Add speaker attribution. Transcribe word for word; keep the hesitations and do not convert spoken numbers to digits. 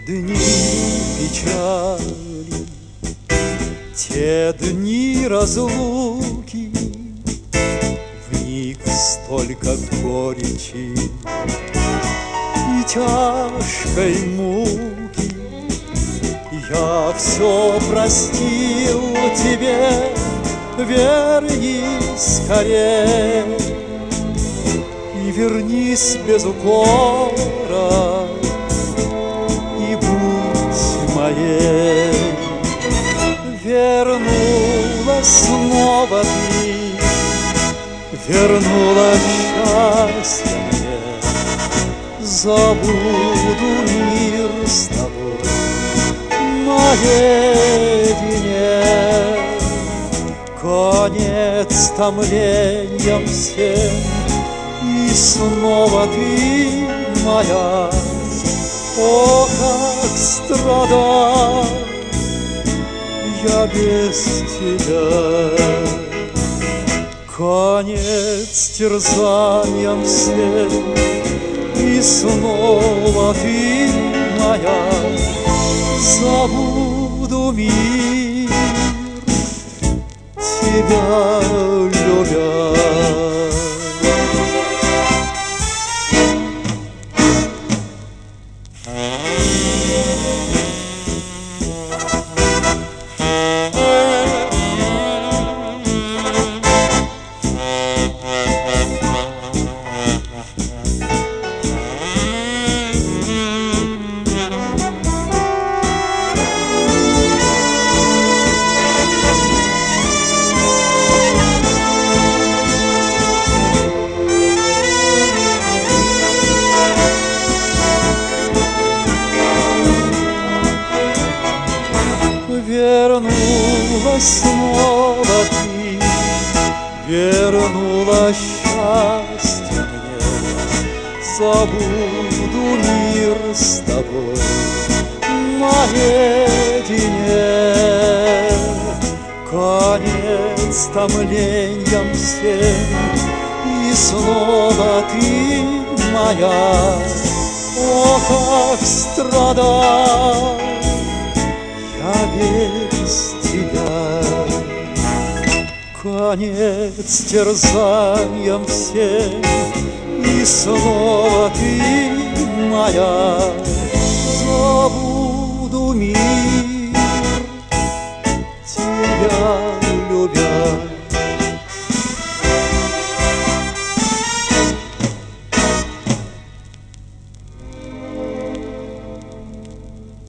Speaker 1: дни печали, те дни разлуки, в них столько горечи и тяжкой муки. Я все простил тебе, вернись скорей и вернись без укора, и будь моей. Вернулась снова ты, вернула счастье мне. Забуду мир с тобой наедине. Конец томлениям всем, и снова ты моя. О, как страдал я без тебя. Конец терзаниям всем, и снова ты моя. Забуду мир, тебя любя. Вернулась снова ты, вернула счастье мне. Забуду мир с тобой наедине. Конец томлениям всем, и снова ты моя. О, как страдал я без тебя. Конец терзаниям всем, и снова ты моя. Забуду мир,